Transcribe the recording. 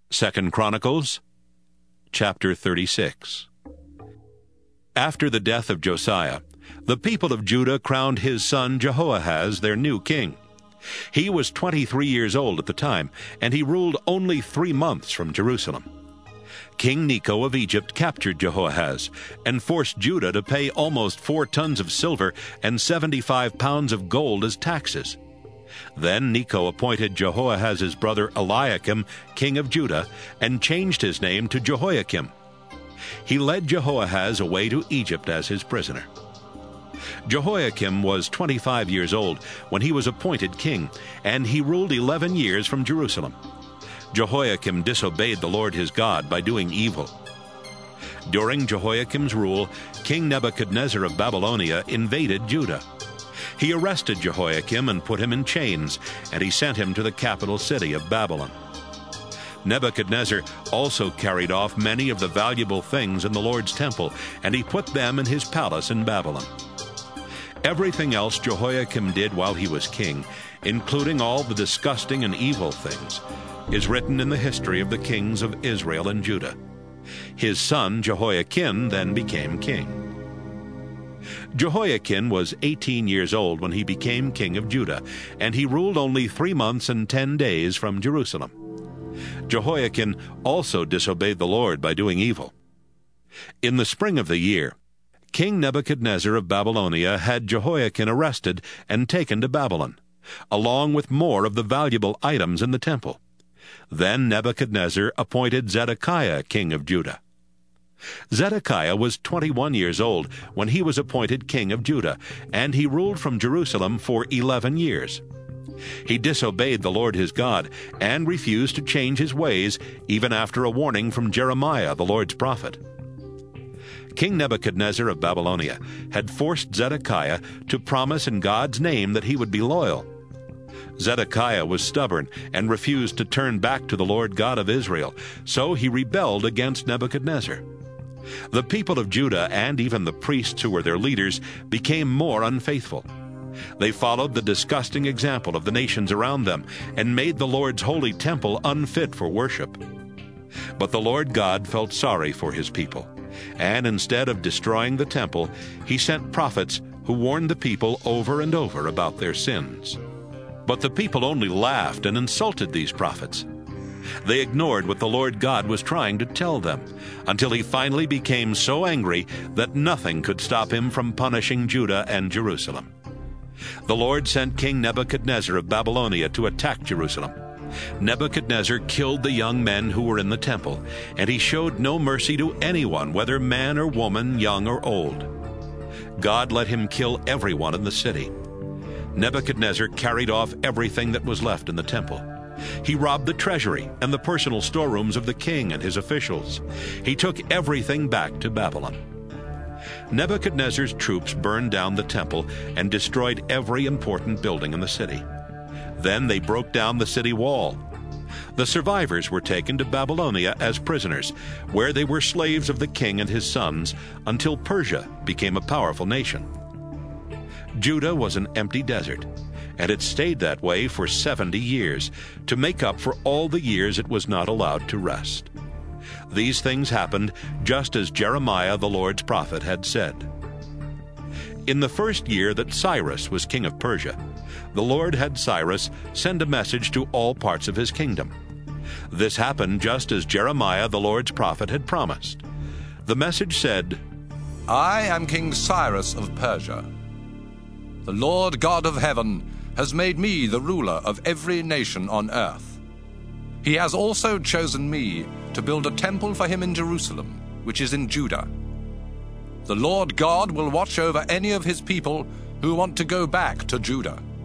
2 Chronicles, chapter 36. After the death of Josiah, the people of Judah crowned his son Jehoahaz their new king. He was 23 years old at the time, and he ruled only 3 months from Jerusalem. King Necho of Egypt captured Jehoahaz and forced Judah to pay almost 4 tons of silver and 75 pounds of gold as taxes. Then Necho appointed Jehoahaz's brother Eliakim king of Judah and changed his name to Jehoiakim. He led Jehoahaz away to Egypt as his prisoner. Jehoiakim was 25 years old when he was appointed king, and he ruled 11 years from Jerusalem. Jehoiakim disobeyed the Lord his God by doing evil. During Jehoiakim's rule, King Nebuchadnezzar of Babylonia invaded Judah. He arrested Jehoiakim and put him in chains, and he sent him to the capital city of Babylon. Nebuchadnezzar also carried off many of the valuable things in the Lord's temple, and he put them in his palace in Babylon. Everything else Jehoiakim did while he was king, including all the disgusting and evil things, is written in the history of the kings of Israel and Judah. His son Jehoiakim then became king. Jehoiakim was 18 years old when he became king of Judah, and he ruled only 3 months and 10 days from Jerusalem. Jehoiakim also disobeyed the Lord by doing evil. In the spring of the year, King Nebuchadnezzar of Babylonia had Jehoiakim arrested and taken to Babylon, along with more of the valuable items in the temple. Then Nebuchadnezzar appointed Zedekiah king of Judah. Zedekiah was 21 years old when he was appointed king of Judah, and he ruled from Jerusalem for 11 years. He disobeyed the Lord his God and refused to change his ways, even after a warning from Jeremiah the Lord's prophet. King Nebuchadnezzar of Babylonia had forced Zedekiah to promise in God's name that he would be loyal. Zedekiah was stubborn and refused to turn back to the Lord God of Israel, so he rebelled against Nebuchadnezzar. The people of Judah and even the priests who were their leaders became more unfaithful. They followed the disgusting example of the nations around them and made the Lord's holy temple unfit for worship. But the Lord God felt sorry for his people, and instead of destroying the temple, he sent prophets who warned the people over and over about their sins. But the people only laughed and insulted these prophets. They ignored what the Lord God was trying to tell them, until he finally became so angry that nothing could stop him from punishing Judah and Jerusalem. The Lord sent King Nebuchadnezzar of Babylonia to attack Jerusalem. Nebuchadnezzar killed the young men who were in the temple, and he showed no mercy to anyone, whether man or woman, young or old. God let him kill everyone in the city. Nebuchadnezzar carried off everything that was left in the temple. He robbed the treasury and the personal storerooms of the king and his officials. He took everything back to Babylon. Nebuchadnezzar's troops burned down the temple and destroyed every important building in the city. Then they broke down the city wall. The survivors were taken to Babylonia as prisoners, where they were slaves of the king and his sons until Persia became a powerful nation. Judah was an empty desert, and it stayed that way for 70 years to make up for all the years it was not allowed to rest. These things happened just as Jeremiah the Lord's prophet had said. In the first year that Cyrus was king of Persia, the Lord had Cyrus send a message to all parts of his kingdom. This happened just as Jeremiah the Lord's prophet had promised. The message said, I am King Cyrus of Persia. The Lord God of heaven has made me the ruler of every nation on earth. He has also chosen me to build a temple for him in Jerusalem, which is in Judah. The Lord God will watch over any of his people who want to go back to Judah.